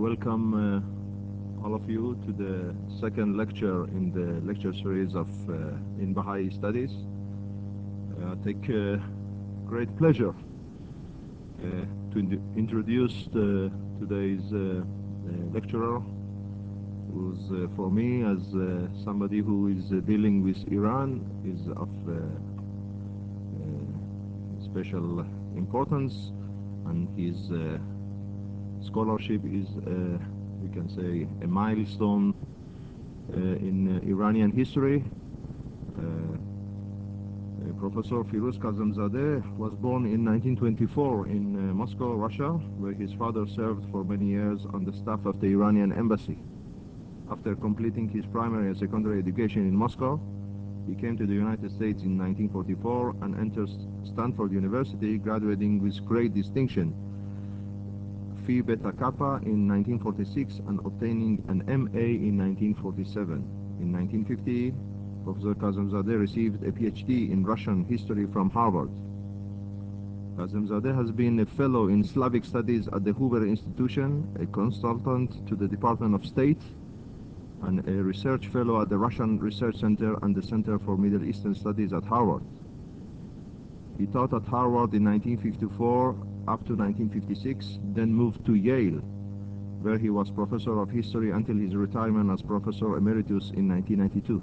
welcome all of you to the second lecture in the lecture series of in Baha'i Studies. I take great pleasure to introduce today's lecturer, who's for me as somebody who is dealing with Iran is of special importance, and his scholarship is, we can say, a milestone in Iranian history. Professor Firuz Kazemzadeh was born in 1924 in Moscow, Russia, where his father served for many years on the staff of the Iranian embassy. After completing his primary and secondary education in Moscow, he came to the United States in 1944 and entered Stanford University, graduating with great distinction, Phi Beta Kappa in 1946 and obtaining an MA in 1947. In 1950, Professor Kazemzadeh received a PhD in Russian history from Harvard. Kazemzadeh has been a fellow in Slavic studies at the Hoover Institution, a consultant to the Department of State, and a research fellow at the Russian Research Center and the Center for Middle Eastern Studies at Harvard. He taught at Harvard in 1954 up to 1956, then moved to Yale, where he was professor of history until his retirement as professor emeritus in 1992.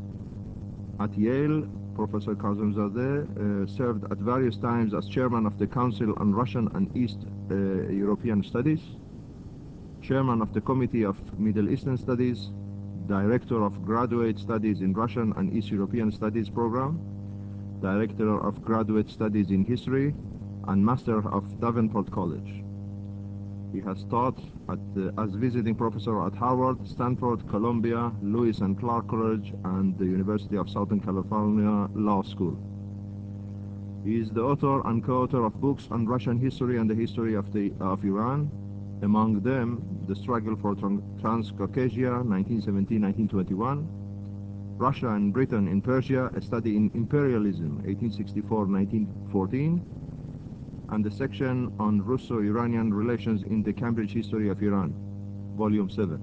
At Yale, Professor Kazemzadeh served at various times as chairman of the Council on Russian and East European Studies, chairman of the Committee of Middle Eastern Studies, director of Graduate Studies in Russian and East European Studies program, director of Graduate Studies in History, and master of Davenport College. He has taught as visiting professor at Harvard, Stanford, Columbia, Lewis and Clark College, and the University of Southern California Law School. He is the author and co-author of books on Russian history and the history of Iran, among them The Struggle for Transcaucasia, 1917-1921, Russia and Britain in Persia, A Study in Imperialism, 1864-1914, and the section on Russo-Iranian relations in the Cambridge History of Iran, Volume 7.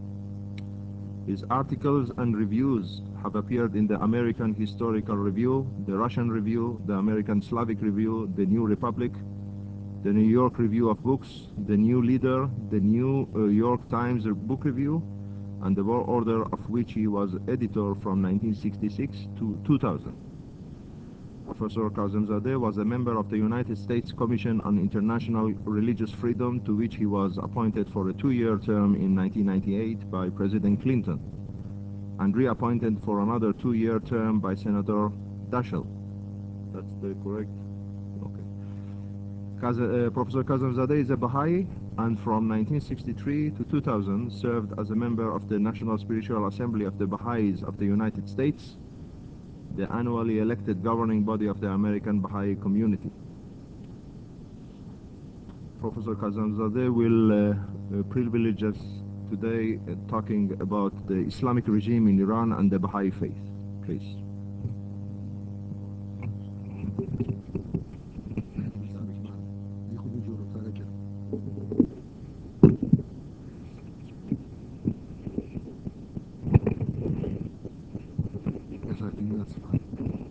His articles and reviews have appeared in the American Historical Review, the Russian Review, the American Slavic Review, the New Republic, the New York Review of Books, the New Leader, the New York Times Book Review, and the World Order, of which he was editor from 1966 to 2000. Professor Kazemzadeh was a member of the United States Commission on International Religious Freedom, to which he was appointed for a 2-year term in 1998 by President Clinton, and reappointed for another 2-year term by Senator Daschle. That's the correct? Okay. Professor Kazemzadeh is a Baha'i, and from 1963 to 2000 served as a member of the National Spiritual Assembly of the Baha'is of the United States, the annually elected governing body of the American Baha'i community. Professor Kazemzadeh will privilege us today talking about the Islamic regime in Iran and the Baha'i faith. Please. Yes, I think that's fine.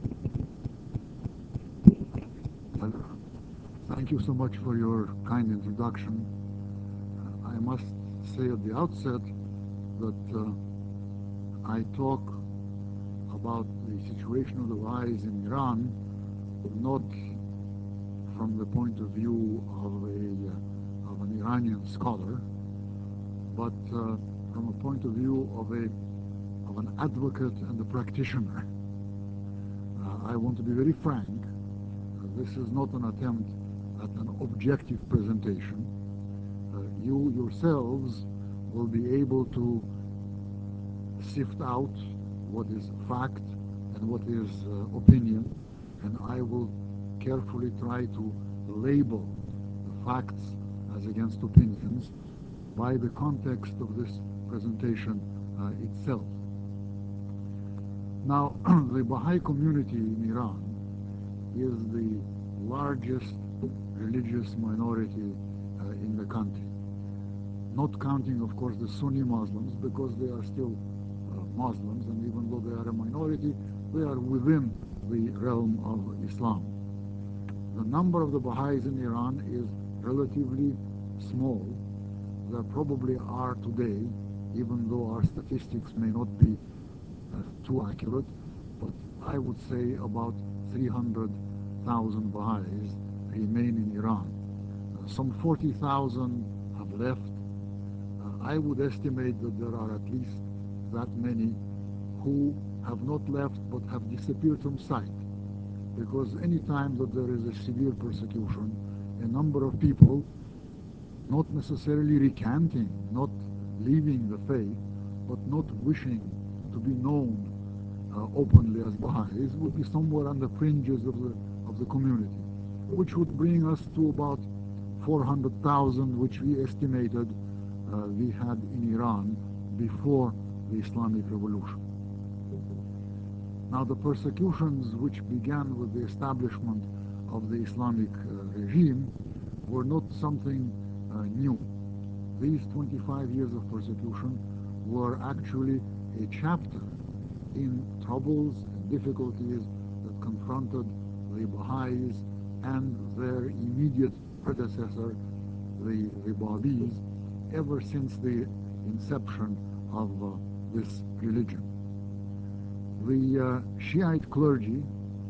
Thank you so much for your kind introduction. I must say at the outset that I talk about the situation of the Baha'is in Iran not from the point of view of an Iranian scholar, but from a point of view of an advocate and a practitioner. I want to be very frank. This is not an attempt at an objective presentation. You yourselves will be able to sift out what is fact and what is opinion, and I will carefully try to label the facts as against opinions by the context of this presentation itself. Now, the Baha'i community in Iran is the largest religious minority in the country. not counting, of course, the Sunni Muslims because they are still Muslims, and even though they are a minority, they are within the realm of Islam. The number of the Baha'is in Iran is relatively small. There probably are today, even though our statistics may not be too accurate, but I would say about 300,000 Baha'is remain in Iran. Some 40,000 have left. I would estimate that there are at least that many who have not left but have disappeared from sight. Because any time that there is a severe persecution, a number of people, not necessarily recanting, not leaving the faith, but not wishing to be known openly as Baha'is, would be somewhere on the fringes of the community, which would bring us to about 400,000, which we estimated we had in Iran before the Islamic Revolution. Now, the persecutions which began with the establishment of the Islamic regime were not something new. These 25 years of persecution were actually a chapter in troubles and difficulties that confronted the Baha'is and their immediate predecessor, the Babis, ever since the inception of this religion. The Shiite clergy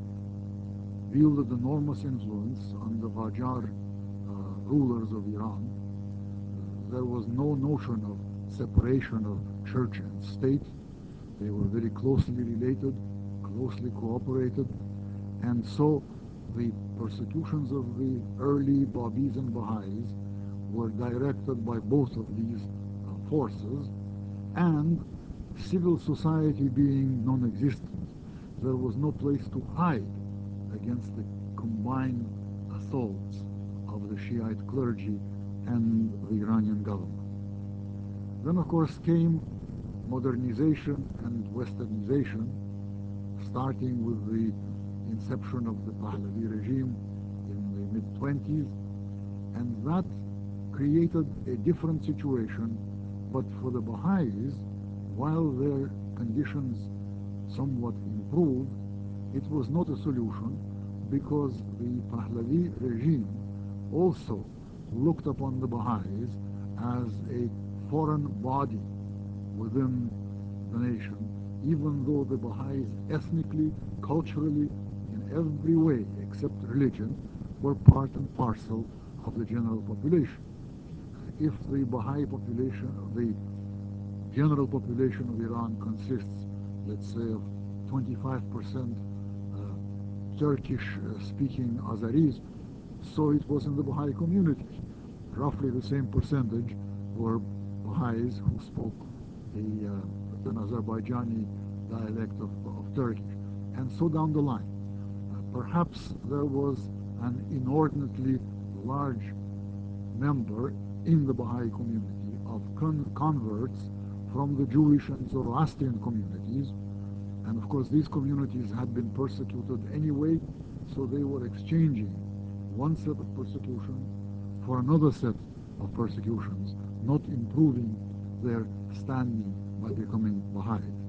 wielded enormous influence on the Qajar rulers of Iran. There was no notion of separation of church and state. They were very closely related, closely cooperated, and so the persecutions of the early Babis and Baha'is were directed by both of these forces, and civil society being non-existent, there was no place to hide against the combined assaults of the Shiite clergy and the Iranian government. Then, of course, came modernization and westernization, starting with the inception of the Pahlavi regime in the mid-20s, and that created a different situation. But for the Baha'is, while their conditions somewhat improved, it was not a solution, because the Pahlavi regime also looked upon the Baha'is as a foreign body within the nation, even though the Baha'is ethnically, culturally, in every way except religion, were part and parcel of the general population. If the Baha'i population, the general population of Iran consists, let's say, of 25% Turkish-speaking Azeris, so it was in the Baha'i community. Roughly the same percentage were Baha'is who spoke an Azerbaijani dialect of Turkish, and so down the line. Perhaps there was an inordinately large number in the Baha'i community of converts from the Jewish and Zoroastrian communities, and of course these communities had been persecuted anyway, so they were exchanging one set of persecution for another set of persecutions, not improving their standing by becoming Baha'is.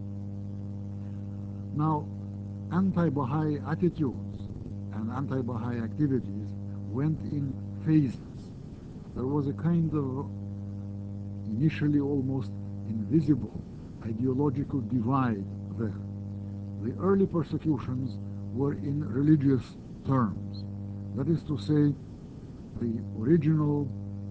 Now, anti-Baha'i attitudes and anti-Baha'i activities went in phases. There was a kind of initially almost invisible ideological divide there. The early persecutions were in religious terms. That is to say, the original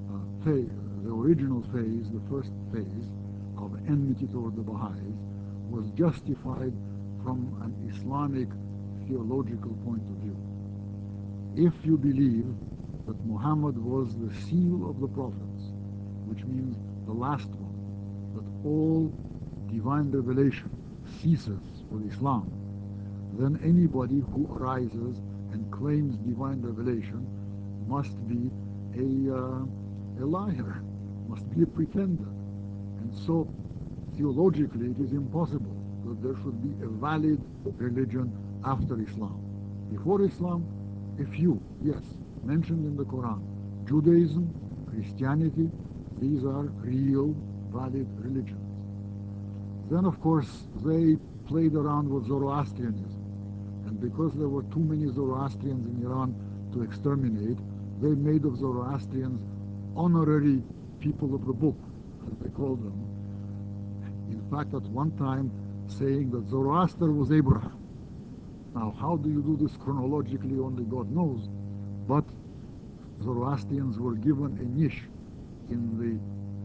phase, the first phase of enmity toward the Baha'is was justified from an Islamic theological point of view. If you believe that Muhammad was the seal of the prophets, which means the last one, that all divine revelation ceases with Islam, then anybody who arises and claims divine revelation must be a liar, must be a pretender. And so theologically it is impossible that there should be a valid religion after Islam. Before Islam, a few, yes, mentioned in the Quran: Judaism, Christianity, These are real, valid religions. Then, of course, they played around with Zoroastrianism. And because there were too many Zoroastrians in Iran to exterminate, they made of Zoroastrians honorary people of the book, as they called them. In fact, at one time, saying that Zoroaster was Abraham. Now, how do you do this chronologically? Only God knows. But Zoroastrians were given a niche in the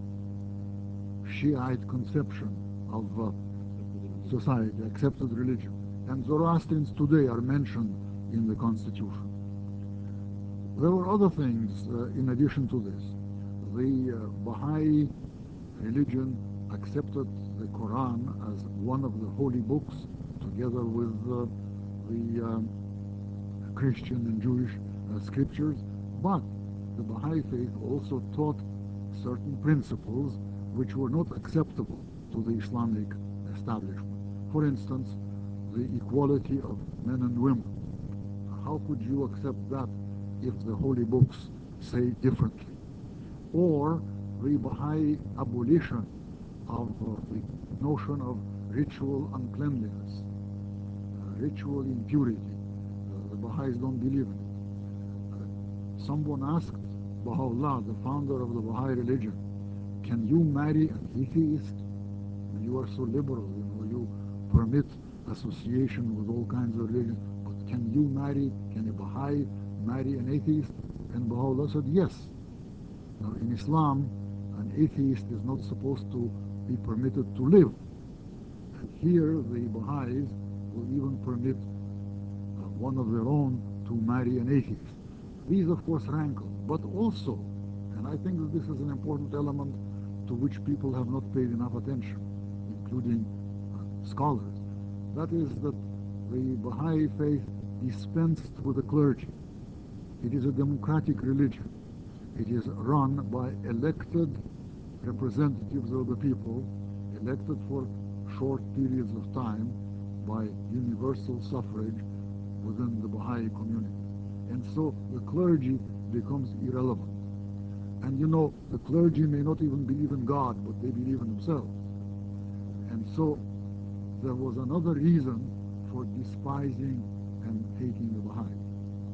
Shiite conception of society, accepted religion. And Zoroastrians today are mentioned in the constitution. There were other things in addition to this. The Baha'i religion accepted the Quran as one of the holy books, together with the Christian and Jewish scriptures, but the Baha'i faith also taught certain principles which were not acceptable to the Islamic establishment. For instance, the equality of men and women. How could you accept that if the holy books say differently? Or the Baha'i abolition of the notion of ritual uncleanliness, ritual impurity. The Baha'is don't believe in it. Someone asked Baha'u'llah, the founder of the Baha'i religion, can you marry an atheist? You are so liberal, you permit association with all kinds of religions, but can a Baha'i marry an atheist? And Baha'u'llah said, yes. Now, in Islam, an atheist is not supposed to be permitted to live. And here, the Baha'is will even permit one of their own to marry an atheist. These, of course, rankle, but also, and I think that this is an important element to which people have not paid enough attention, including scholars. That is that the Baha'i faith dispensed with the clergy. It is a democratic religion. It is run by elected representatives of the people, elected for short periods of time by universal suffrage within the Baha'i community. And so the clergy becomes irrelevant. And the clergy may not even believe in God, but they believe in themselves. And so there was another reason for despising and hating the Baha'is.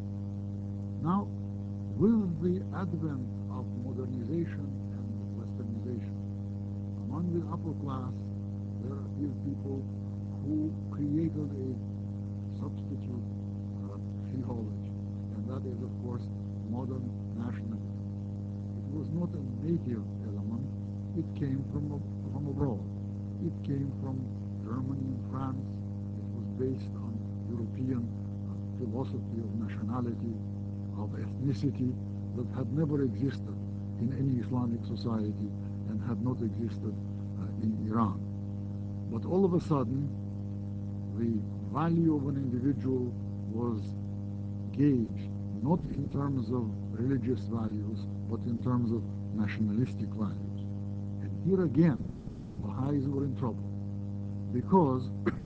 Now, with the advent of modernization and westernization, among the upper class, there appeared people who created a substitute theology, and that is, of course, modern nationalism. It was not a native element, it came from abroad. It came from Germany and France. It was based on European philosophy of nationality, of ethnicity that had never existed in any Islamic society and had not existed in Iran. But all of a sudden, the value of an individual was gauged not in terms of religious values, but in terms of nationalistic values. And here again, Baha'is were in trouble because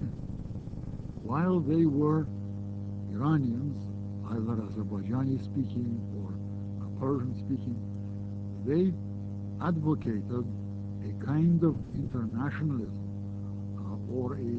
while they were Iranians, either Azerbaijani speaking or Persian speaking, they advocated a kind of internationalism or a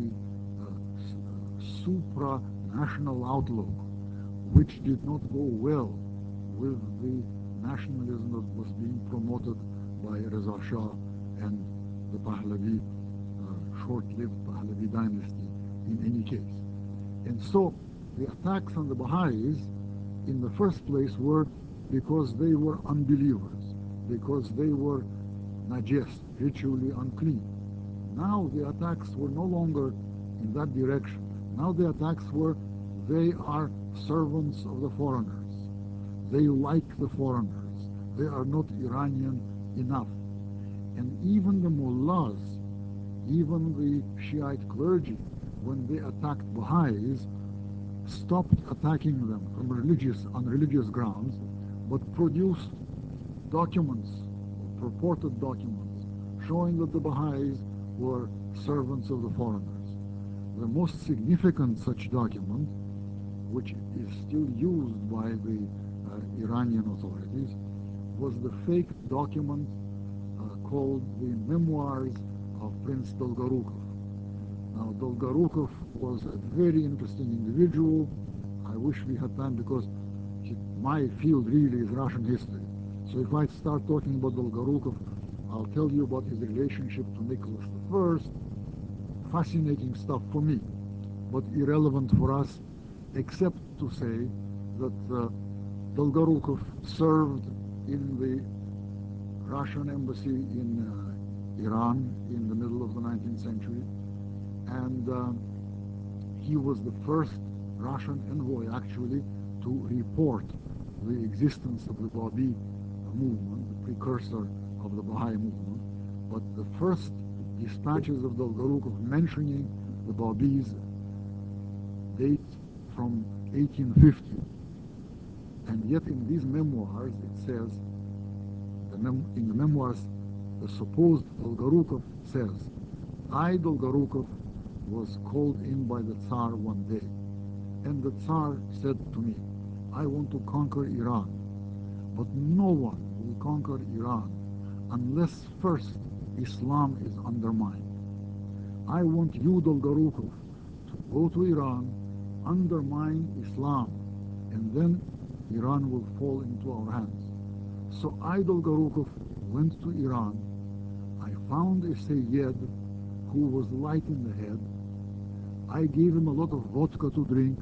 supranational outlook which did not go well with the nationalism that was being promoted by Reza Shah and the Pahlavi, short-lived Pahlavi dynasty in any case. And so the attacks on the Baha'is in the first place were because they were unbelievers, because they were najis, ritually unclean. Now the attacks were no longer in that direction. Now the attacks were they are servants of the foreigners. They like the foreigners. They are not Iranian enough. And even the mullahs, even the Shiite clergy, when they attacked Baha'is, stopped attacking them on religious grounds, but produced documents, purported documents, showing that the Baha'is were servants of the foreigners. The most significant such document, which is still used by the Iranian authorities, was the fake document called the Memoirs of Prince Dolgorukov. Now, Dolgorukov was a very interesting individual. I wish we had time because my field really is Russian history. So if I start talking about Dolgorukov, I'll tell you about his relationship to Nicholas I. Fascinating stuff for me, but irrelevant for us, except to say that Dolgorukov served in the Russian embassy in Iran in the middle of the 19th century, and he was the first Russian envoy actually to report the existence of the Babi movement, the precursor of the Baha'i movement. But the first dispatches of Dolgorukov mentioning the Babis date from 1850. And yet in these memoirs it says, in the memoirs, the supposed Dolgorukov says, I, Dolgorukov, was called in by the Tsar one day, and the Tsar said to me, I want to conquer Iran, but no one will conquer Iran unless first Islam is undermined. I want you, Dolgorukov, to go to Iran, undermine Islam, and then Iran will fall into our hands. So I, Dolgorukov, went to Iran. I found a Sayyid who was light in the head. I gave him a lot of vodka to drink,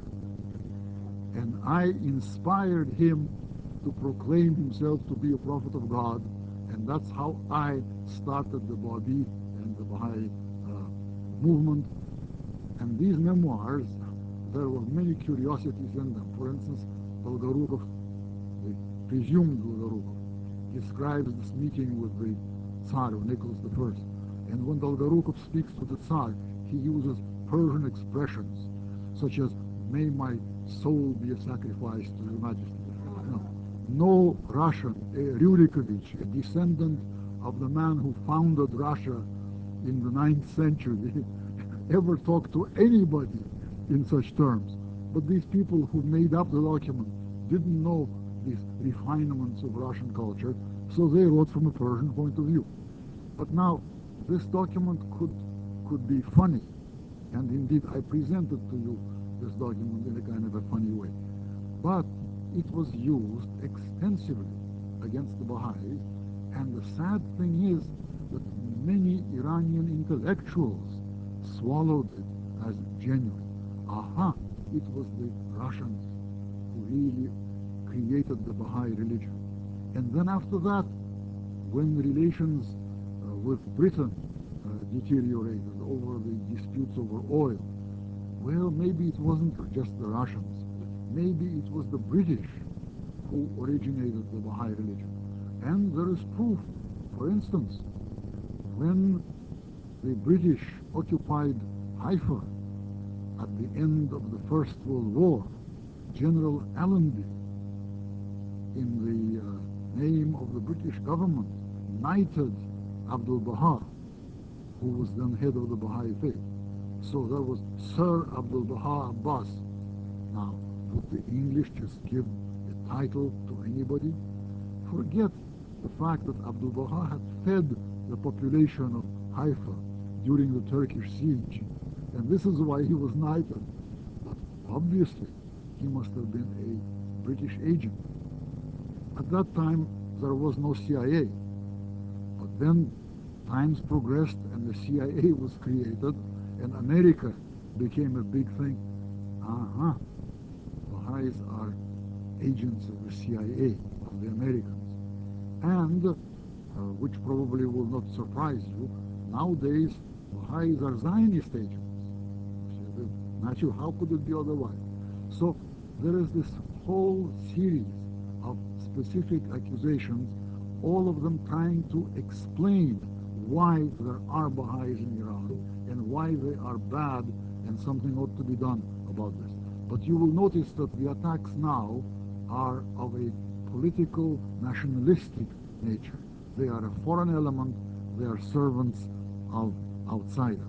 and I inspired him to proclaim himself to be a prophet of God, and that's how I started the Babi and the Baha'i movement. And these memoirs, there were many curiosities in them. For instance, Dolgorukov, the presumed Dolgorukov, describes this meeting with the Tsar, Nicholas I. And when Dolgorukov speaks to the Tsar, he uses Persian expressions, such as, may my soul be a sacrifice to your majesty. No Russian, Rurikovich, a descendant of the man who founded Russia in the 9th century, ever talked to anybody in such terms. But these people who made up the document didn't know these refinements of Russian culture, so they wrote from a Persian point of view. But now, this document could be funny, and indeed I presented to you this document in a kind of a funny way. But it was used extensively against the Baha'is, and the sad thing is that many Iranian intellectuals swallowed it as genuine. Aha, it was the Russians who really created the Baha'i religion. And then after that, when relations with Britain deteriorated over the disputes over oil, well, maybe it wasn't just the Russians. Maybe it was the British who originated the Baha'i religion. And there is proof. For instance, when the British occupied Haifa at the end of the First World War, General Allenby, in the name of the British government, knighted Abdul Baha, who was then head of the Baha'i faith. So there was Sir Abdul Baha Abbas. Now, would the English just give a title to anybody? Forget the fact that Abdul Baha had fed the population of Haifa during the Turkish siege, and this is why he was knighted. But obviously, he must have been a British agent. At that time, there was no CIA. But then times progressed and the CIA was created and America became a big thing. Baha'is are agents of the CIA, of the Americans. And, which probably will not surprise you, nowadays Baha'is are Zionist agents. Matthew, how could it be otherwise? So there is this whole series of specific accusations, all of them trying to explain why there are Baha'is in Iran and why they are bad and something ought to be done about this. But you will notice that the attacks now are of a political, nationalistic nature. They are a foreign element, they are servants of outsiders.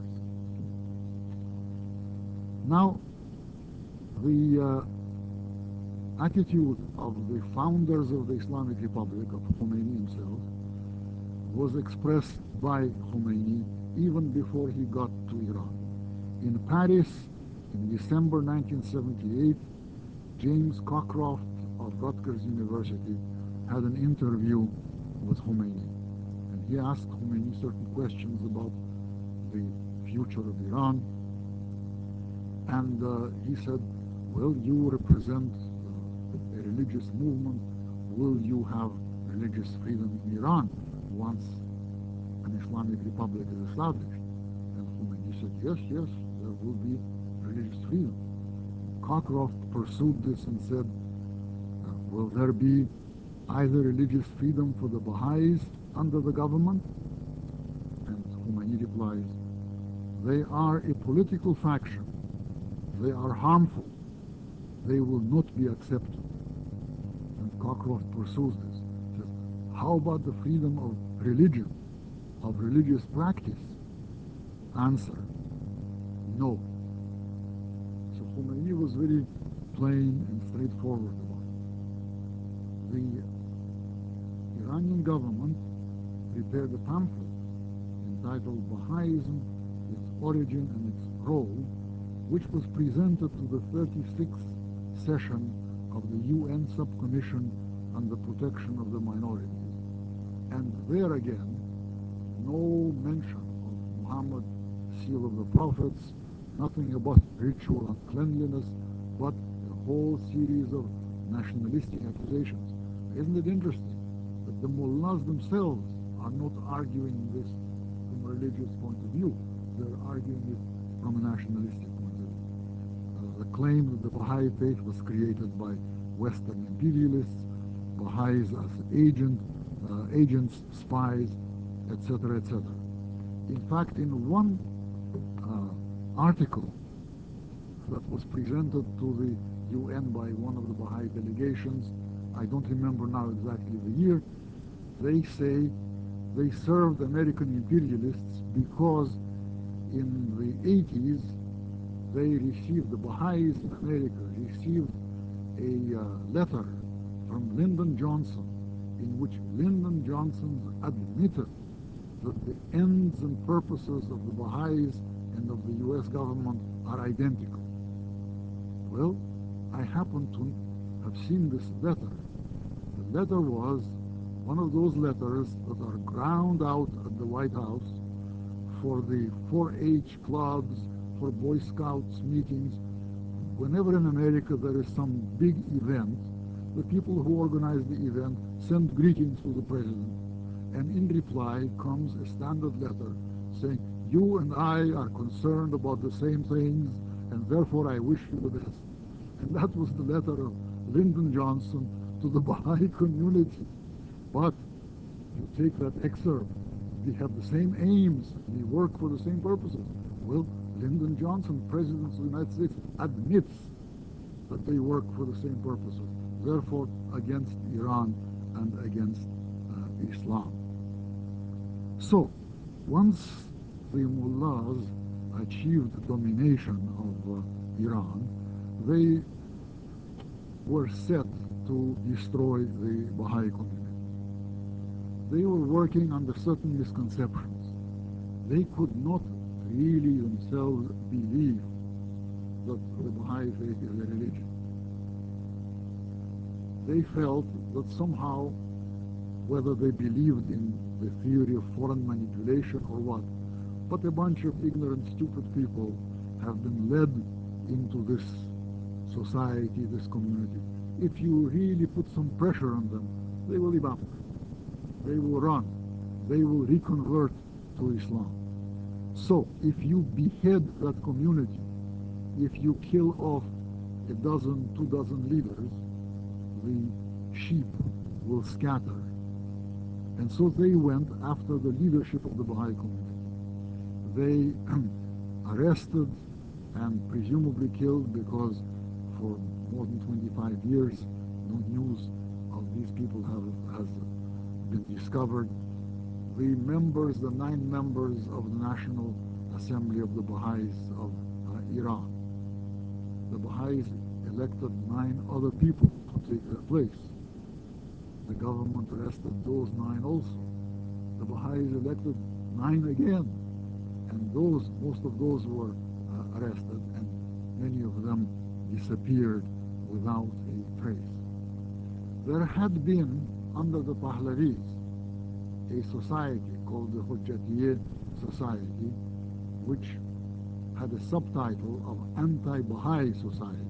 Now, the attitude of the founders of the Islamic Republic, of Khomeini himself, was expressed by Khomeini even before he got to Iran. In Paris, in December 1978, James Cockcroft of Rutgers University had an interview with Khomeini. And he asked Khomeini certain questions about the future of Iran. And he said, well, you represent a religious movement. Will you have religious freedom in Iran once an Islamic Republic is established? And Khomeini said, yes, yes, there will be religious freedom. Cockcroft pursued this and said, will there be either religious freedom for the Baha'is under the government? And Khomeini replies, they are a political faction. They are harmful. They will not be accepted. And Cockcroft pursues this. Says, how about the freedom of religion, of religious practice? Answer, no. So Khomeini was very plain and straightforward about it. The Iranian government prepared a pamphlet entitled Baha'ism, its origin and its role, which was presented to the 36th session of the UN Subcommission on the Protection of the Minorities. And there again, no mention of Muhammad, seal of the prophets, nothing about ritual and cleanliness, but a whole series of nationalistic accusations. Isn't it interesting that the mullahs themselves are not arguing this from a religious point of view? They're arguing it from a nationalistic point of view. The claim that the Baha'i faith was created by Western imperialists, Baha'is as agents, spies, etc., etc. In fact, in one article that was presented to the UN by one of the Baha'i delegations, I don't remember now exactly the year, they say they served American imperialists because in the 80s they received, the Baha'is in America received a letter from Lyndon Johnson in which Lyndon Johnson admitted that the ends and purposes of the Baha'is and of the US government are identical. Well, I happen to have seen this letter. The letter was one of those letters that are ground out at the White House for the 4-H clubs, for Boy Scouts meetings. Whenever in America there is some big event, the people who organize the event send greetings to the president, and in reply comes a standard letter saying, you and I are concerned about the same things, and therefore I wish you the best. And that was the letter of Lyndon Johnson to the Baha'i community. But you take that excerpt, they have the same aims, they work for the same purposes. Well, Lyndon Johnson, President of the United States, admits that they work for the same purposes, therefore against Iran and against Islam. So, once the mullahs achieved domination of Iran, they were set to destroy the Baha'i community. They were working under certain misconceptions. They could not really themselves believe that the Baha'i faith is a religion. They felt that somehow, whether they believed in the theory of foreign manipulation or what, but a bunch of ignorant, stupid people have been led into this society, this community. If you really put some pressure on them, they will evaporate. They will run. They will reconvert to Islam. So, if you behead that community, if you kill off a dozen, 2 dozen leaders, the sheep will scatter. And so they went after the leadership of the Baha'i community. They arrested and presumably killed, because for more than 25 years no news of these people has been discovered. The 9 members of the National Assembly of the Baha'is of Iran. The Baha'is elected 9 other people to take their place. The government arrested those 9 also. the Baha'is elected 9 again, and most of those were arrested, and many of them disappeared without a trace. There had been, under the Pahlavis, a society called the Hujjatiyya Society, which had a subtitle of Anti-Baha'i Society.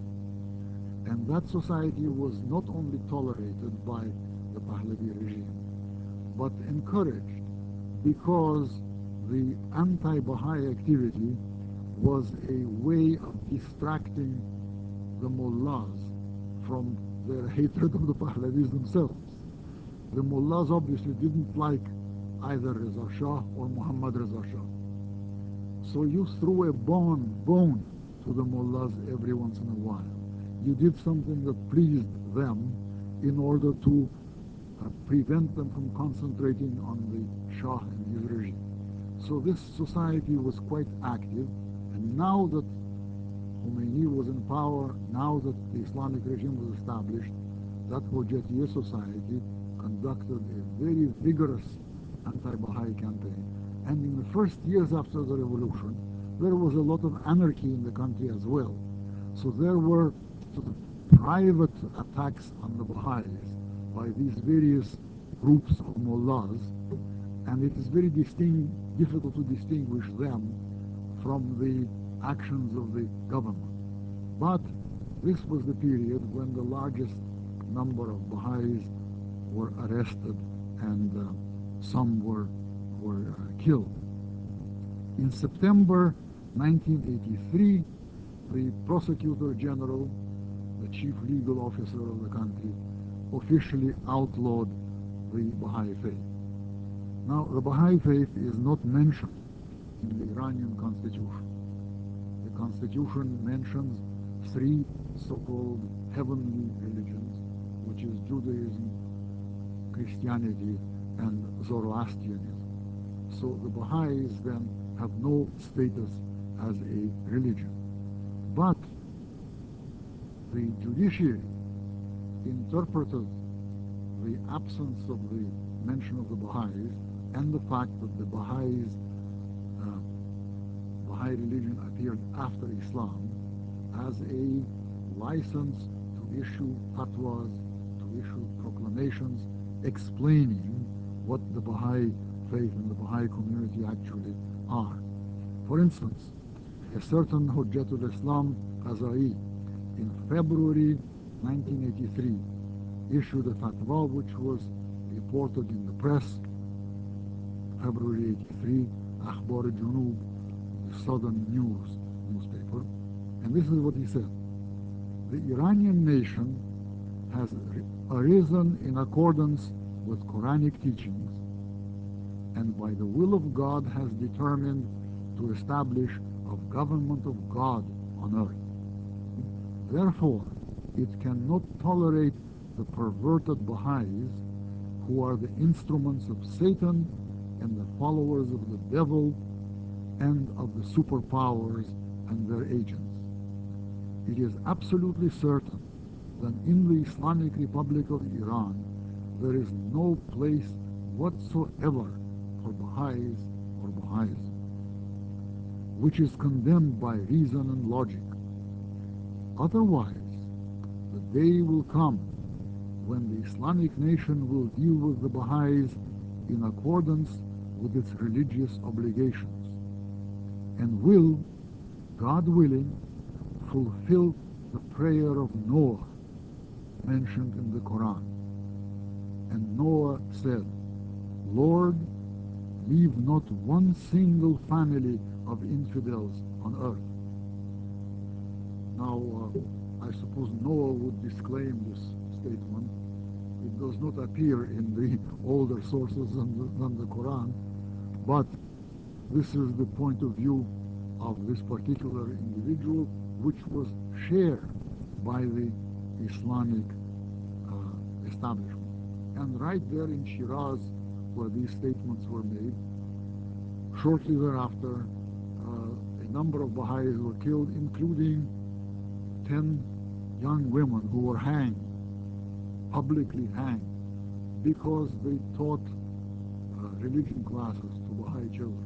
And that society was not only tolerated by the Pahlavi regime, but encouraged, because the anti-Baha'i activity was a way of distracting the mullahs from their hatred of the Pahlavis themselves. The mullahs obviously didn't like either Reza Shah or Muhammad Reza Shah. So you threw a bone to the mullahs every once in a while. You did something that pleased them in order to prevent them from concentrating on the Shah and his regime. So this society was quite active, and now that Khomeini was in power, now that the Islamic regime was established, that Hujjatiyya Society conducted a very vigorous anti-Baha'i campaign. And in the first years after the revolution, there was a lot of anarchy in the country as well. So there were sort of private attacks on the Baha'is by these various groups of mullahs, and it is very difficult to distinguish them from the actions of the government. But this was the period when the largest number of Baha'is were arrested, and some were killed. In September 1983, the Prosecutor General, the chief legal officer of the country, officially outlawed the Baha'i faith. Now, the Baha'i faith is not mentioned in the Iranian constitution. The constitution mentions 3 so-called heavenly religions, which is Judaism, Christianity, and Zoroastrianism. So the Baha'is then have no status as a religion. But the judiciary interpreted the absence of the mention of the Baha'is and the fact that the Baha'i religion appeared after Islam as a license to issue fatwas, to issue proclamations explaining what the Baha'i faith and the Baha'i community actually are. For instance, a certain Hujjatul Islam Qazai in February 1983 issued a fatwa which was reported in the press. February 83, Akhbar Junub, the Southern newspaper, and this is what he said: the Iranian nation has arisen in accordance with Quranic teachings, and by the will of God has determined to establish a government of God on earth. Therefore, it cannot tolerate the perverted Baha'is, who are the instruments of Satan and the followers of the devil and of the superpowers and their agents. It is absolutely certain that in the Islamic Republic of Iran there is no place whatsoever for Baha'is or Bahaism, which is condemned by reason and logic. Otherwise, the day will come when the Islamic nation will deal with the Baha'is in accordance with its religious obligations, and will, God willing, fulfill the prayer of Noah mentioned in the Quran. And Noah said, Lord, leave not one single family of infidels on earth. Now, I suppose Noah would disclaim this statement. It does not appear in the older sources than the Quran, but this is the point of view of this particular individual, which was shared by the Islamic establishment. And right there in Shiraz, where these statements were made, shortly thereafter, a number of Baha'is were killed, including 10 young women who were hanged, publicly hanged, because they taught religion classes to Baha'i children.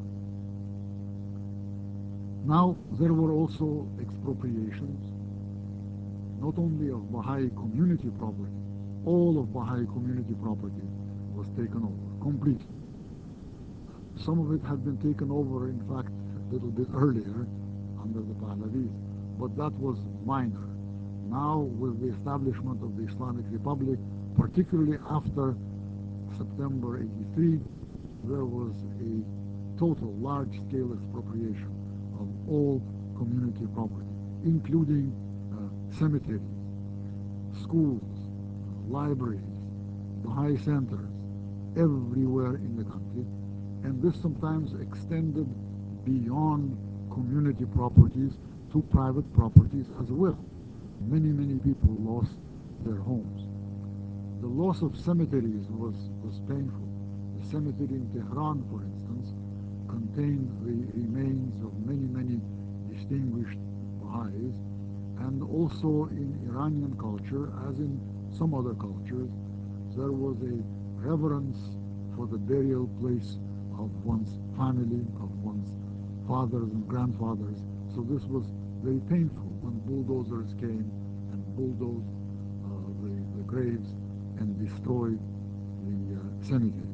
Now, there were also expropriations, not only of Baha'i community property, all of Baha'i community property was taken over completely. Some of it had been taken over, in fact, a little bit earlier under the Pahlavis, but that was minor. Now, with the establishment of the Islamic Republic, particularly after September 83, there was a total large-scale expropriation of all community property, including cemeteries, schools, libraries, Baha'i centers, everywhere in the country. And this sometimes extended beyond community properties to private properties as well. Many people lost their homes. The loss of cemeteries was painful. The cemetery in Tehran, for instance, contained the remains of many distinguished Baha'is, and also in Iranian culture, as in some other cultures, there was a reverence for the burial place of one's family, of one's fathers and grandfathers. So this was very painful when bulldozers came and bulldozed the graves and destroyed the cemeteries.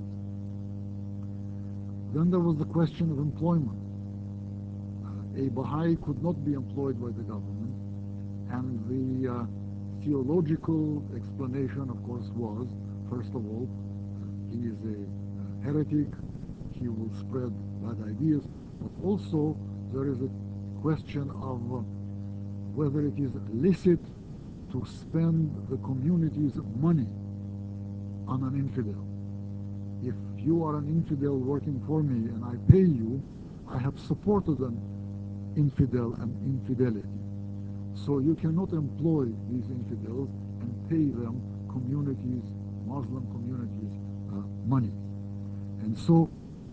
Then there was the question of employment. A Baha'i could not be employed by the government, and the theological explanation, of course, was, first of all, he is a heretic, he will spread bad ideas, but also there is a question of whether it is licit to spend the community's money on an infidel. If you are an infidel working for me and I pay you, I have supported an infidel and infidelity. So you cannot employ these infidels and pay them communities, Muslim communities, money. And so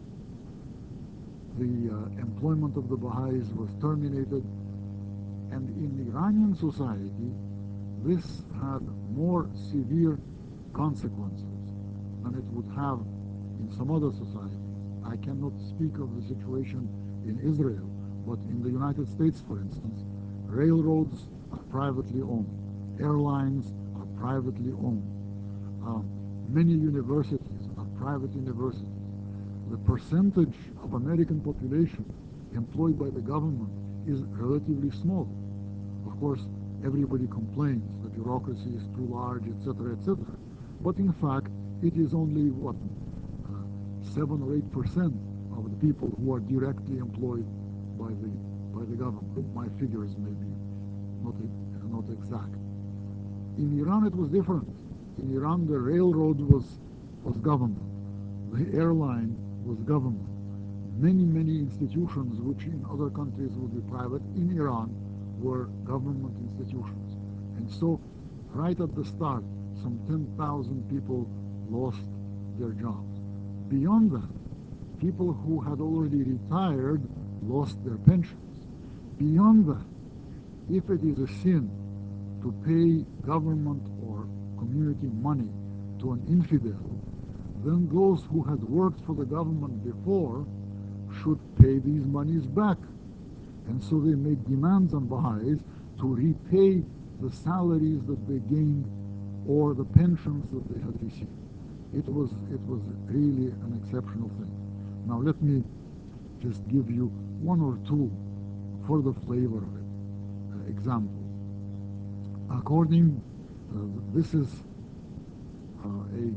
the employment of the Baha'is was terminated, and in Iranian society this had more severe consequences than it would have in some other societies. I cannot speak of the situation in Israel, but in the United States, for instance, railroads are privately owned, airlines are privately owned, many universities are private universities. The percentage of American population employed by the government is relatively small. Of course, everybody complains the bureaucracy is too large, etc., etc. But in fact, it is only what 7 or 8% of the people who are directly employed by the government. My figures may be not exact. In Iran, it was different. In Iran, the railroad was government. The airline was government. Many institutions, which in other countries would be private, in Iran were government institutions. And so, right at the start, some 10,000 people lost their jobs. Beyond that, people who had already retired lost their pensions. Beyond that, if it is a sin to pay government or community money to an infidel, then those who had worked for the government before should pay these monies back. And so they made demands on Baha'is to repay the salaries that they gained or the pensions that they had received. It was really an exceptional thing. Now let me just give you one or two, for the flavor of it, examples. According, this is a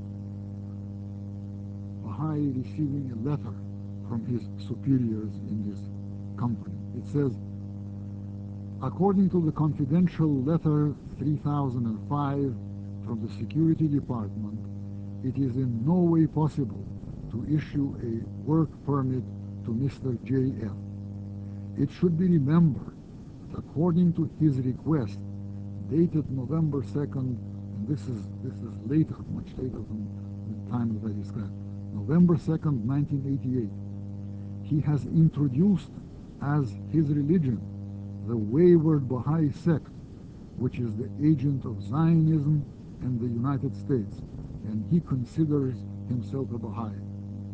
Baha'i receiving a letter from his superiors in his company. It says, according to the confidential letter 3005 from the Security Department, it is in no way possible to issue a work permit to Mr. J.F. It should be remembered that according to his request, dated November 2nd, and this is later, much later than the time that I described, November 2nd, 1988, he has introduced as his religion the wayward Baha'i sect, which is the agent of Zionism and the United States, and he considers himself a Baha'i.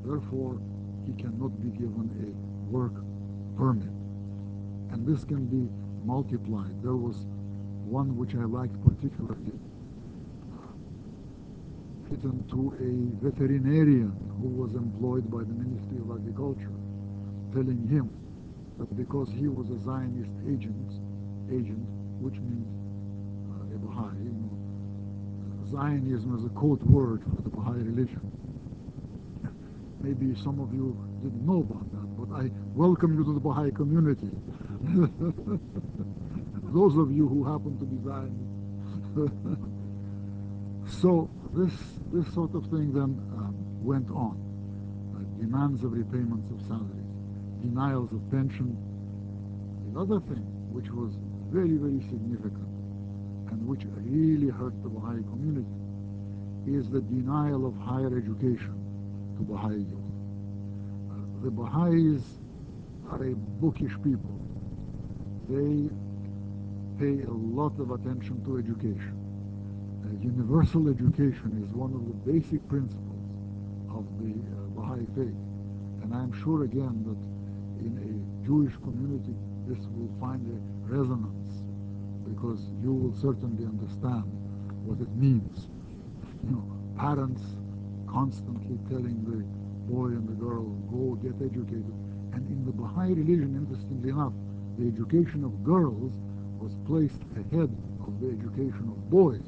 Therefore, he cannot be given a work permit. And this can be multiplied. There was one which I liked particularly, written to a veterinarian who was employed by the Ministry of Agriculture, telling him that because he was a Zionist agent, which means a Baha'i, Zionism is a code word for the Baha'i religion. Maybe some of you didn't know about that, but I welcome you to the Baha'i community. Those of you who happen to be Zionists. So this sort of thing then went on. Demands of repayments of salaries, denials of pension. The other thing, which was very, very significant and which really hurt the Baha'i community, is the denial of higher education to Baha'i youth. The Baha'is are a bookish people. They pay a lot of attention to education. Universal education is one of the basic principles of the Baha'i faith. And I'm sure again that in a Jewish community this will find a resonance, because you will certainly understand what it means. Parents constantly telling the boy and the girl, go get educated. And in the Baha'i religion, interestingly enough, the education of girls was placed ahead of the education of boys.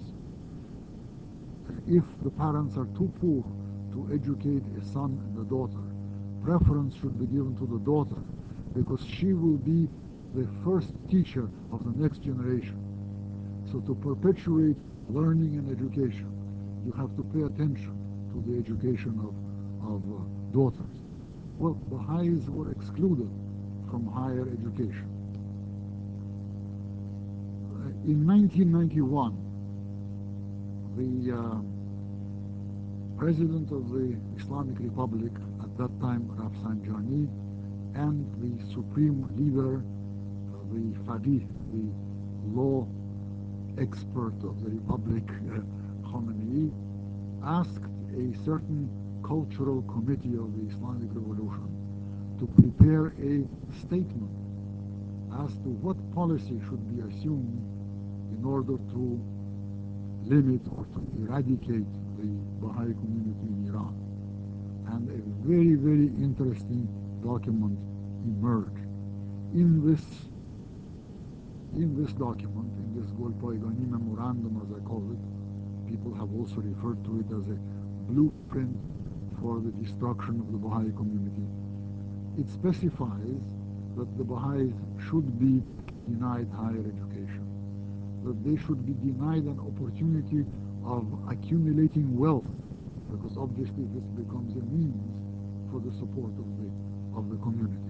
If the parents are too poor to educate a son and a daughter, preference should be given to the daughter, because she will be the first teacher of the next generation. So to perpetuate learning and education, you have to pay attention to the education of daughters. Well, Baha'is were excluded from higher education. In 1991, the president of the Islamic Republic, at that time Rafsanjani, and the supreme leader, the Faqih, the law expert of the Republic, Khomeini, asked a certain cultural committee of the Islamic Revolution to prepare a statement as to what policy should be assumed in order to limit or to eradicate the Baha'i community in Iran. And a very, very interesting document emerged. In this document, in this Golpaygani memorandum, as I call it, people have also referred to it as a blueprint for the destruction of the Baha'i community. It specifies that the Baha'is should be denied higher education, that they should be denied an opportunity of accumulating wealth, because obviously this becomes a means for the support of the community.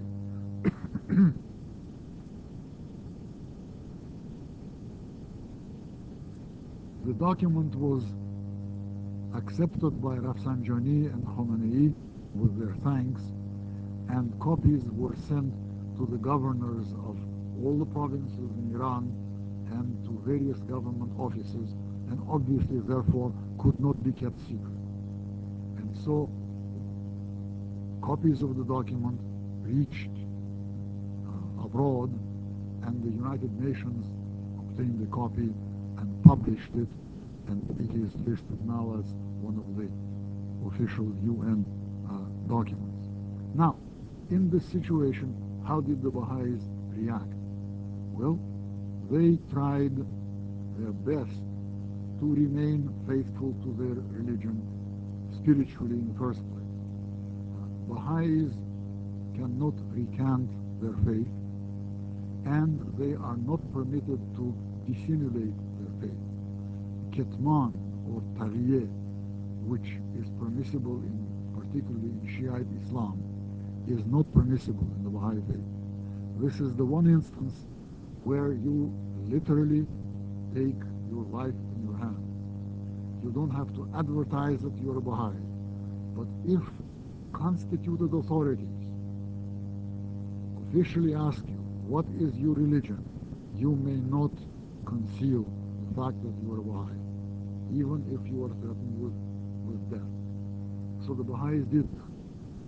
The document was accepted by Rafsanjani and Khomeini with their thanks, and copies were sent to the governors of all the provinces in Iran and to various government offices, and obviously therefore could not be kept secret. And so copies of the document reached abroad, and the United Nations obtained a copy and published it, and it is listed now as one of the official UN documents. Now, in this situation, how did the Baha'is react? Well, they tried their best to remain faithful to their religion spiritually in the first place. Baha'is cannot recant their faith, and they are not permitted to dissimulate their faith. Ketman or Taghiye, which is permissible particularly in Shiite Islam, is not permissible in the Baha'i faith. This is the one instance where you literally take your life in your hands. You don't have to advertise that you're a Baha'i. But if constituted authorities officially ask you, what is your religion? You may not conceal the fact that you are a Baha'i, even if you are threatened with death. So the Baha'is did that.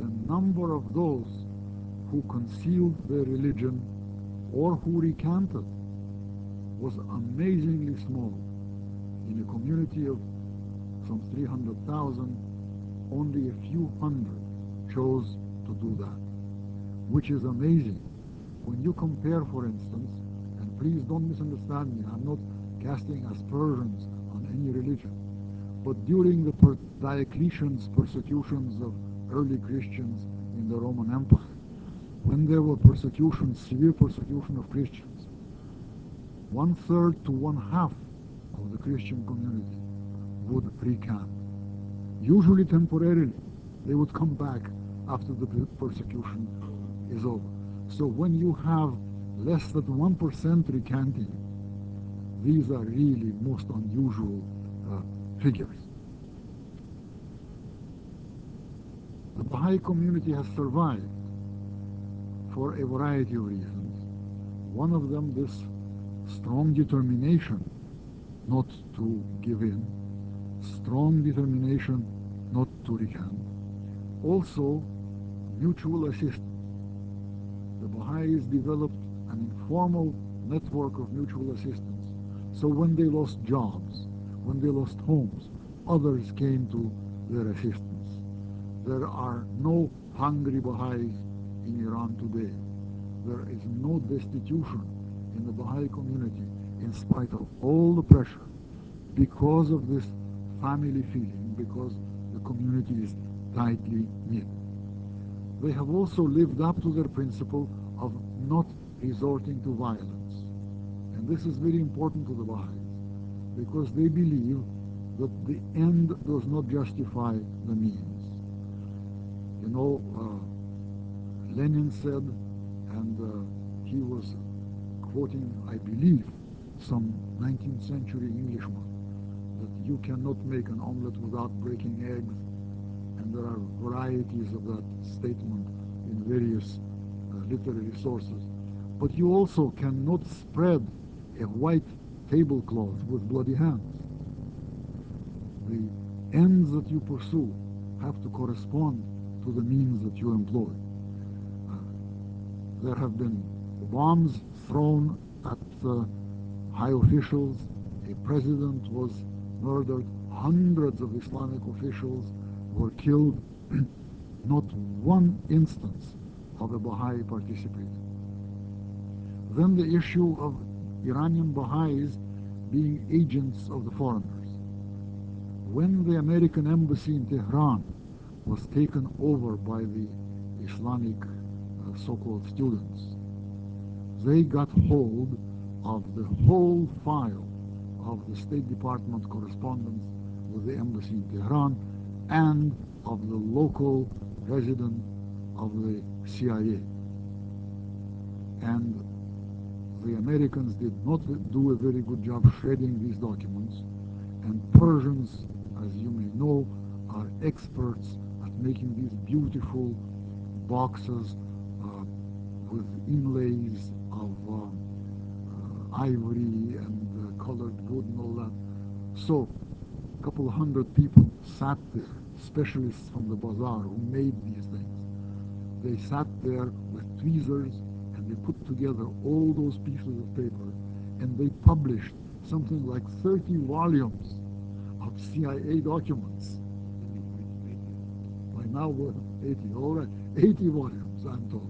the number of those who concealed their religion or who recanted was amazingly small. In a community of some 300,000, only a few hundred chose to do that, which is amazing. When you compare, for instance, and please don't misunderstand me, I'm not casting aspersions on any religion, but during the Diocletian's persecutions of early Christians in the Roman Empire, when there were persecutions, severe persecution of Christians, one third to one half of the Christian community would recant. Usually temporarily, they would come back after the persecution is over. So when you have less than 1% recanting, these are really most unusual figures. The Baha'i community has survived for a variety of reasons. One of them, this strong determination not to give in, strong determination not to recant. Also, mutual assistance. The Baha'is developed an informal network of mutual assistance. So when they lost jobs, when they lost homes, others came to their assistance. There are no hungry Baha'is in Iran today. There is no destitution in the Baha'i community in spite of all the pressure because of this family feeling, because the community is tightly knit. They have also lived up to their principle of not resorting to violence. And this is very important to the Baha'is because they believe that the end does not justify the means. You know, Lenin said, and he was quoting, I believe, some 19th century Englishman, that you cannot make an omelette without breaking eggs. And there are varieties of that statement in various literary sources. But you also cannot spread a white tablecloth with bloody hands. The ends that you pursue have to correspond to the means that you employ. There have been bombs thrown at high officials. A president was murdered. Hundreds of Islamic officials were killed. Not one instance of a Baha'i participating. Then the issue of Iranian Baha'is being agents of the foreigners. When the American embassy in Tehran was taken over by the Islamic so-called students, they got hold of the whole file of the State Department correspondence with the embassy in Tehran and of the local president of the CIA. And the Americans did not do a very good job shredding these documents, and Persians, as you may know, are experts at making these beautiful boxes with inlays of ivory and colored wood and all that. So a couple of hundred people sat there, specialists from the bazaar who made these things. They sat there with tweezers and they put together all those pieces of paper and they published something like 30 volumes of CIA documents. By now we're 80, all right, 80 volumes, I'm told.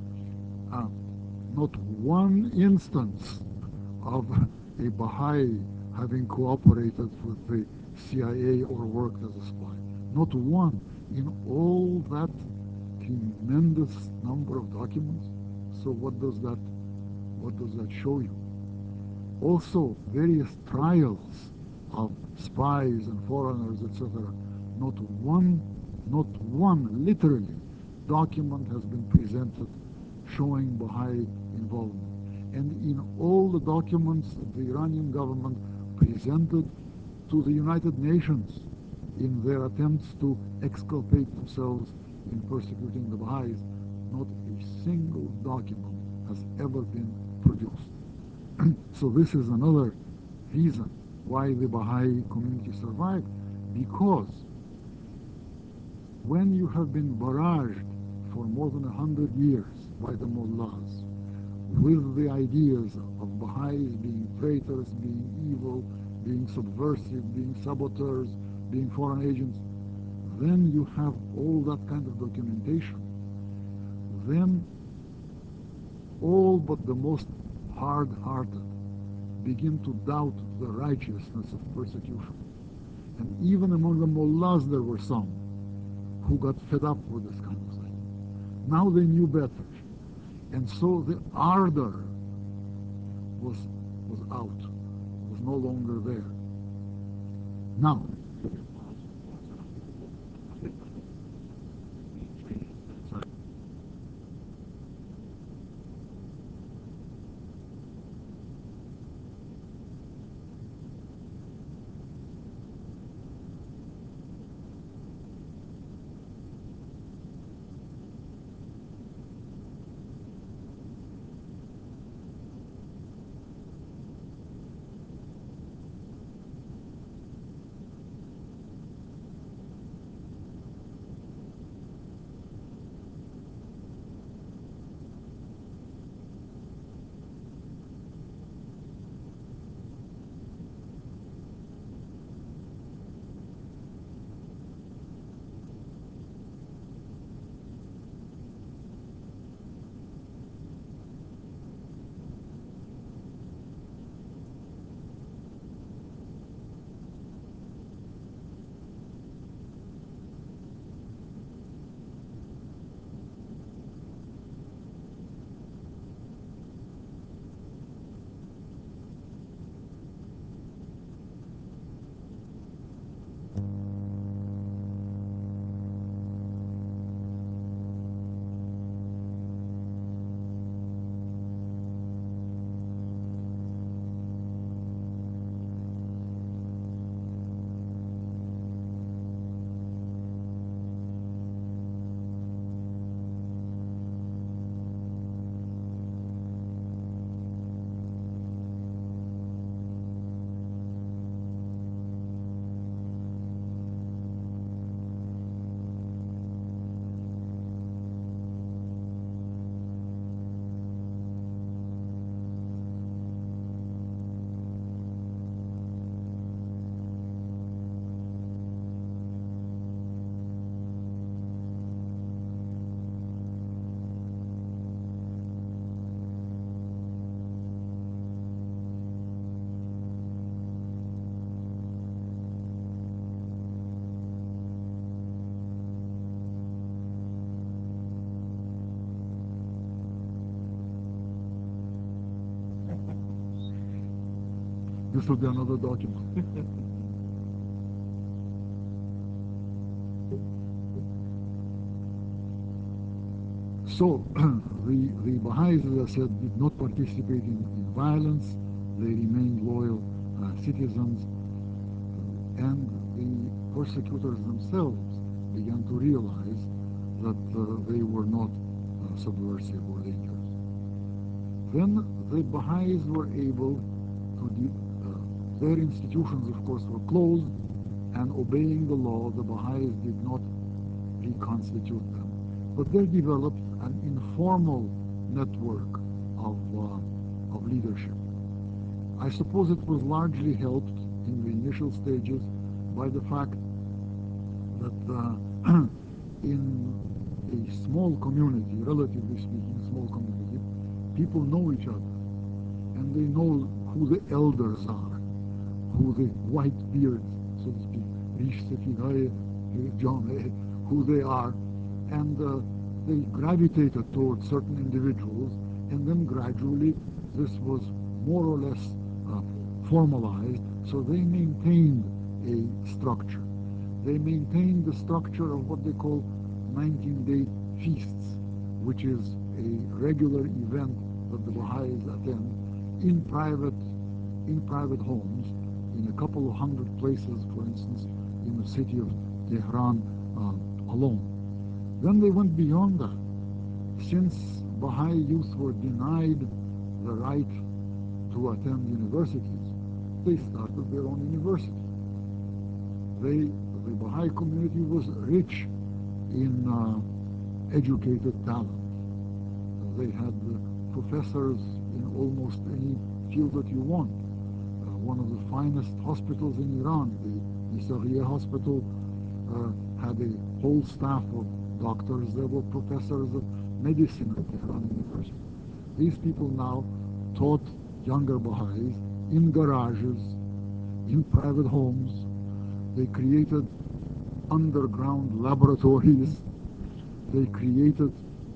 Not one instance of a Baha'i having cooperated with the CIA or worked as a spy. Not one in all that tremendous number of documents. So what does that show you? Also, various trials of spies and foreigners, etc. Not one, literally, document has been presented showing Baha'i involvement. And in all the documents that the Iranian government presented to the United Nations in their attempts to exculpate themselves in persecuting the Baha'is, not a single document has ever been produced. So this is another reason why the Baha'i community survived, because when you have been barraged for more than 100 years by the mullahs with the ideas of Baha'is being traitors, being evil, being subversive, being saboteurs, being foreign agents, then you have all that kind of documentation. Then all but the most hard-hearted begin to doubt the righteousness of persecution. And even among the mullahs there were some who got fed up with this kind of thing. Now they knew better. And so the ardor was, was out, was no longer there. Now, this will be another document. So the Baha'is, as I said, did not participate in violence. They remained loyal citizens, and the persecutors themselves began to realize that they were not subversive or dangerous. Then the Baha'is were able to, their institutions, of course, were closed, and obeying the law, the Baha'is did not reconstitute them. But they developed an informal network of leadership. I suppose it was largely helped in the initial stages by the fact that in a small community, relatively speaking, small community, people know each other and they know who the elders are, who the white beards, so to speak, who they are, and they gravitated towards certain individuals, and then gradually this was more or less formalized, so they maintained a structure. They maintained the structure of what they call 19-day feasts, which is a regular event that the Baha'is attend in private homes, in a couple of hundred places, for instance, in the city of Tehran alone. Then they went beyond that. Since Baha'i youth were denied the right to attend universities, they started their own university. The Baha'i community was rich in educated talent. They had professors in almost any field that you want. One of the finest hospitals in Iran, the Issaria Hospital, had a whole staff of doctors. There were professors of medicine at Tehran University. These people now taught younger Baha'is in garages, in private homes. They created underground laboratories. They created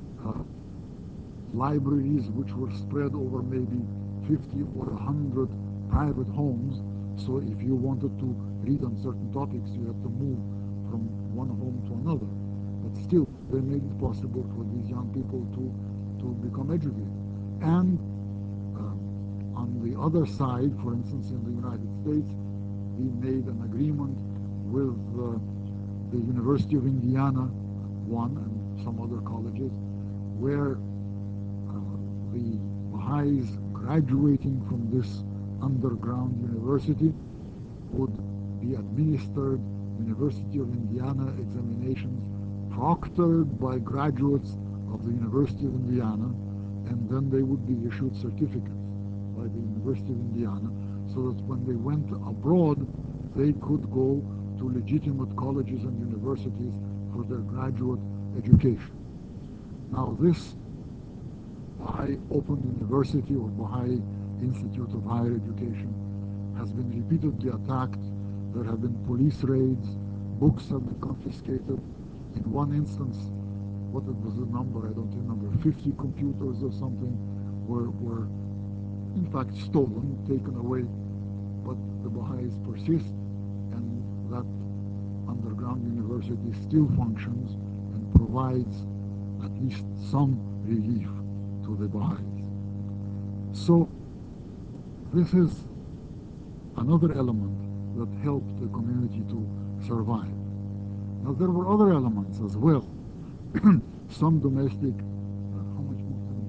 libraries which were spread over maybe 50 or 100 private homes. So if you wanted to read on certain topics, you had to move from one home to another. But still, they made it possible for these young people to become educated. And on the other side, for instance, in the United States, we made an agreement with the University of Indiana, one, and some other colleges, where the Baha'is graduating from this underground university would be administered University of Indiana examinations proctored by graduates of the University of Indiana, and then they would be issued certificates by the University of Indiana, so that when they went abroad, they could go to legitimate colleges and universities for their graduate education. Now this Baha'i Open University or Baha'i Institute of Higher Education has been repeatedly attacked. There have been police raids, books have been confiscated. In one instance, what was the number? I don't remember. 50 computers or something were in fact stolen, taken away. But the Baha'is persist, and that underground university still functions and provides at least some relief to the Baha'is. So this is another element that helped the community to survive. Now there were other elements as well. Some domestic. How much more time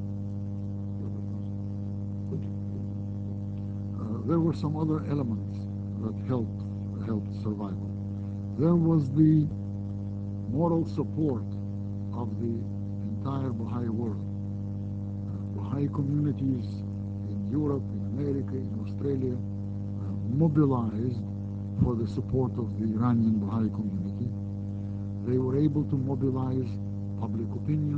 there were some other elements that helped survival. There was the moral support of the entire Baha'i world. Baha'i communities in Europe, in America, in Australia mobilized for the support of the Iranian Baha'i community. They were able to mobilize public opinion.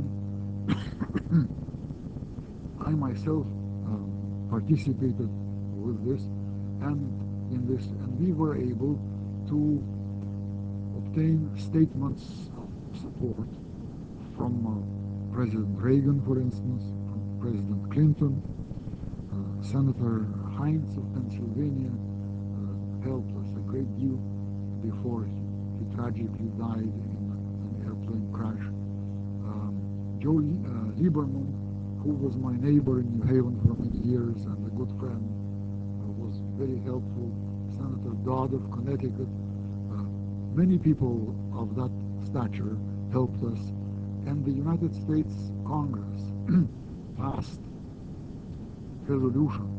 I myself participated with this, and we were able to obtain statements of support from President Reagan, for instance, from President Clinton. Senator Heinz of Pennsylvania helped us a great deal before he tragically died in an airplane crash. Joe Lieberman, who was my neighbor in New Haven for many years and a good friend, was very helpful. Senator Dodd of Connecticut. Many people of that stature helped us, and the United States Congress passed resolutions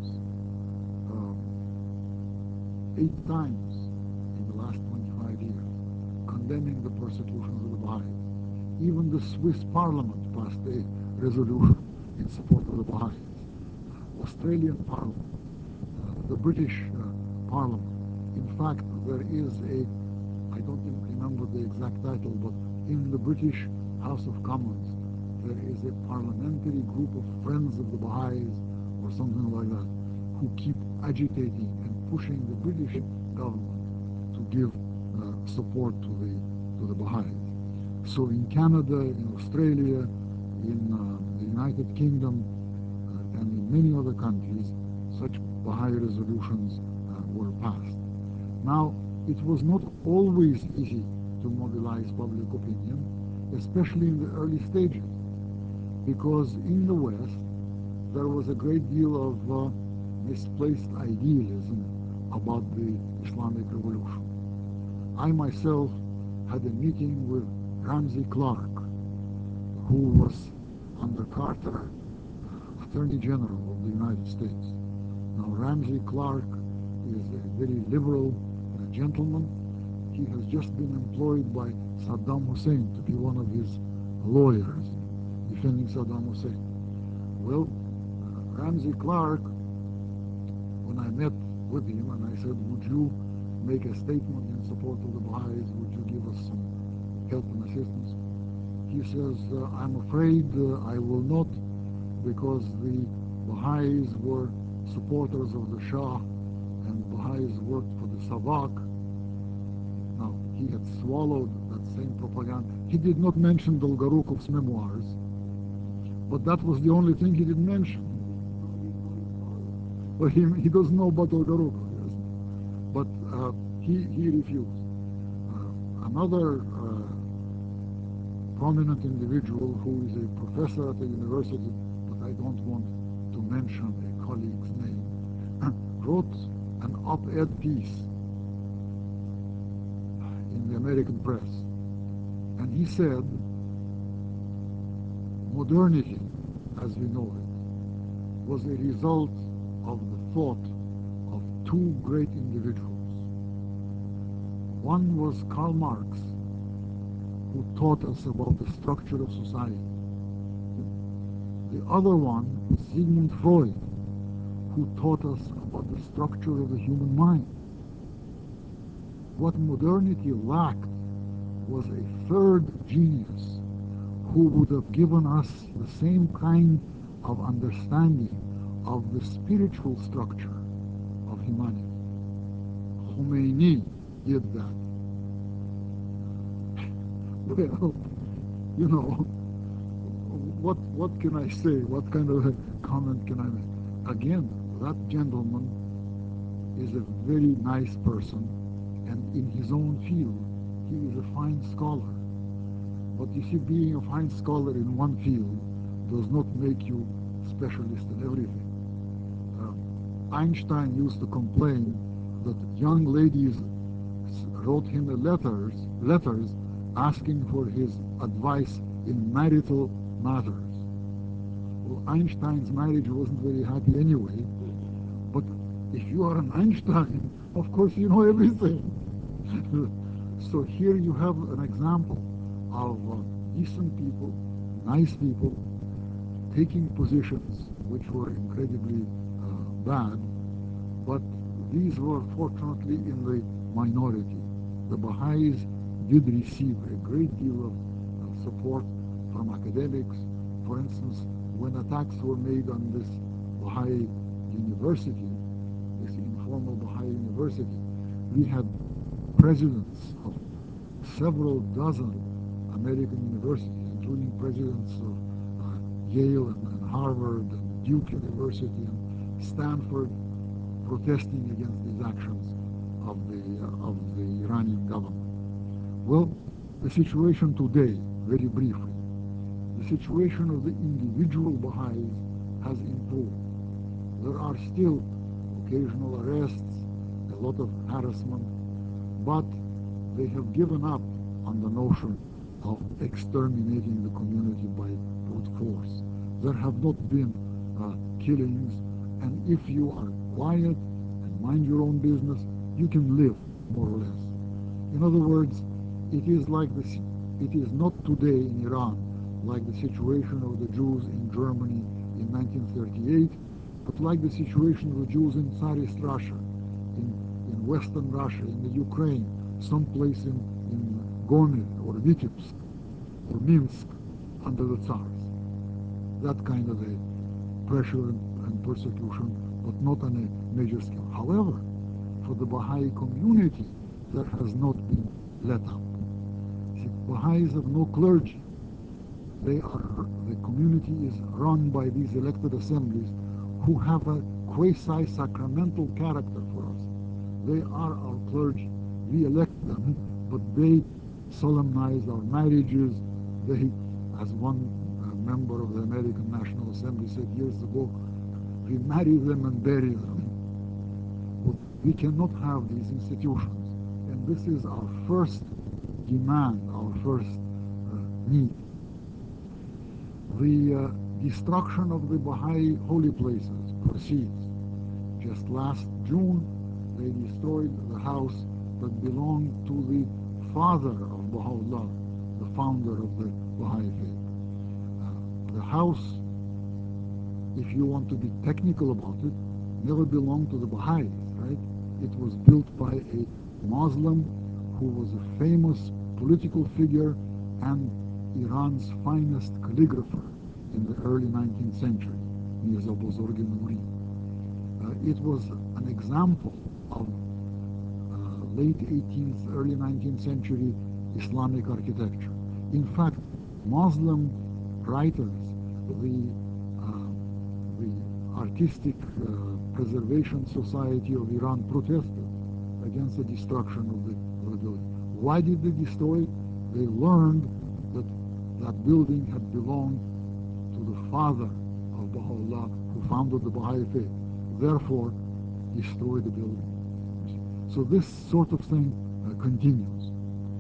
8 times in the last 25 years condemning the persecutions of the Baha'is. Even the Swiss Parliament passed a resolution in support of the Baha'is. Australian Parliament, the British Parliament. In fact, there is I don't even remember the exact title, but in the British House of Commons, there is a parliamentary group of friends of the Baha'is or something like that, who keep agitating and pushing the British government to give support to the Baha'is. So in Canada, in Australia, in the United Kingdom, and in many other countries, such Baha'i resolutions were passed. Now, it was not always easy to mobilize public opinion, especially in the early stages, because in the West, there was a great deal of misplaced idealism about the Islamic Revolution. I myself had a meeting with Ramsey Clark, who was under Carter, Attorney General of the United States. Now Ramsey Clark is a very liberal gentleman. he has just been employed by Saddam Hussein to be one of his lawyers defending Saddam Hussein. Well, Ramsey Clark, when I met with him and I said, would you make a statement in support of the Baha'is? Would you give us some help and assistance? He says, I'm afraid I will not, because the Baha'is were supporters of the Shah and Baha'is worked for the Savak. Now, he had swallowed that same propaganda. He did not mention Dolgorukov's memoirs, but that was the only thing he didn't mention. But he doesn't know about Dolgorukov, yes. But he refused. Another prominent individual who is a professor at a university, but I don't want to mention a colleague's name, wrote an op-ed piece in the American press. And he said, modernity, as we know it, was a result of the thought of two great individuals. One was Karl Marx, who taught us about the structure of society. The other one was Sigmund Freud, who taught us about the structure of the human mind. What modernity lacked was a third genius who would have given us the same kind of understanding of the spiritual structure of humanity. Khomeini did that. Well, you know, what can I say? What kind of a comment can I make? Again, that gentleman is a very nice person, and in his own field, he is a fine scholar. But you see, being a fine scholar in one field does not make you specialist in everything. Einstein used to complain that young ladies wrote him letters asking for his advice in marital matters. Well, Einstein's marriage wasn't very happy anyway, but if you are an Einstein, of course you know everything. So here you have an example of decent people, nice people, taking positions which were incredibly bad, but these were fortunately in the minority. The Baha'is did receive a great deal of support from academics. For instance, when attacks were made on this Baha'i university, this informal Baha'i university, we had presidents of several dozen American universities, including presidents of Yale and Harvard and Duke University and Stanford, protesting against these actions of the Iranian government. Well, the situation today, very briefly, the situation of the individual Baha'is has improved. There are still occasional arrests, a lot of harassment, but they have given up on the notion of exterminating the community by brute force. There have not been killings, and if you are quiet and mind your own business, you can live, more or less. In other words, it is like this. It is not today in Iran like the situation of the Jews in Germany in 1938, but like the situation of the Jews in Tsarist Russia, in Western Russia, in the Ukraine, someplace in Gomel or Vitebsk or Minsk under the Tsars. That kind of a pressure and persecution, but not on a major scale. However, for the Baha'i community, that has not been let up. See, Baha'is have no clergy. The community is run by these elected assemblies who have a quasi-sacramental character for us. They are our clergy. We elect them, but they solemnize our marriages. They, as one member of the American National Assembly said years ago, we marry them and bury them. But we cannot have these institutions. And this is our first demand, our first need. The destruction of the Baha'i holy places proceeds. Just last June, they destroyed the house that belong to the father of Baha'u'llah, the founder of the Baha'i faith. The house, if you want to be technical about it, never belonged to the Baha'is, right? It was built by a Muslim who was a famous political figure and Iran's finest calligrapher in the early 19th century, Mirza Bozorg Nouri. It was an example of late 18th, early 19th century Islamic architecture. In fact, Muslim writers, the Artistic Preservation Society of Iran protested against the destruction of the building. Why did they destroy it? They learned that that building had belonged to the father of Baha'u'llah who founded the Baha'i faith. Therefore, destroy the building. So this sort of thing continues.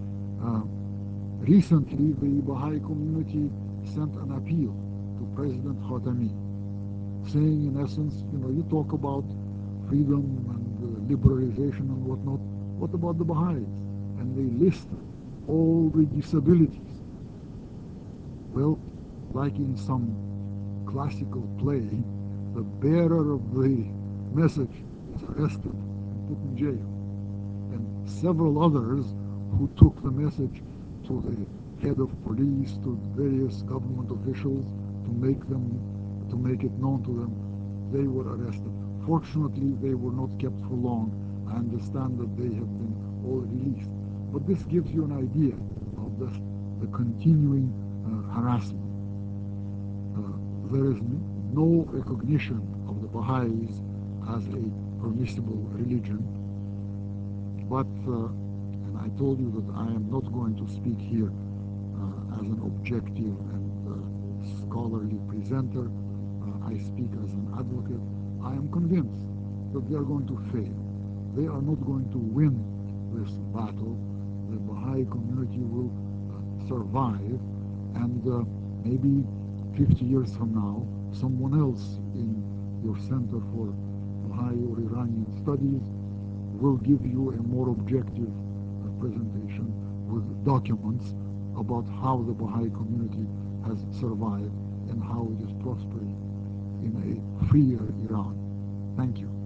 Recently, the Baha'i community sent an appeal to President Khatami, saying in essence, you talk about freedom and liberalization and whatnot. What about the Baha'is? And they list all the disabilities. Well, like in some classical play, the bearer of the message is arrested and put in jail. And several others who took the message to the head of police, to various government officials, to make it known to them, they were arrested. Fortunately, they were not kept for long. I understand that they have been all released. But this gives you an idea of the continuing harassment. There is no recognition of the Baha'is as a permissible religion. But, and I told you that I am not going to speak here as an objective and scholarly presenter. I speak as an advocate. I am convinced that they are going to fail. They are not going to win this battle. The Baha'i community will survive, and maybe 50 years from now, someone else in your Center for Baha'i or Iranian Studies will give you a more objective presentation with documents about how the Baha'i community has survived and how it is prospering in a freer Iran. Thank you.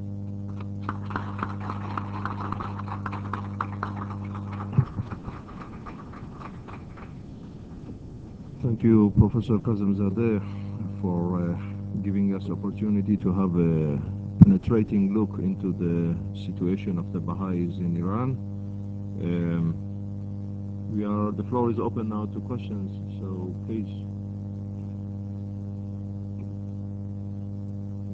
Thank you, Professor Kazemzadeh, for giving us opportunity to have a penetrating look into the situation of the Baha'is in Iran. The floor is open now to questions, so please.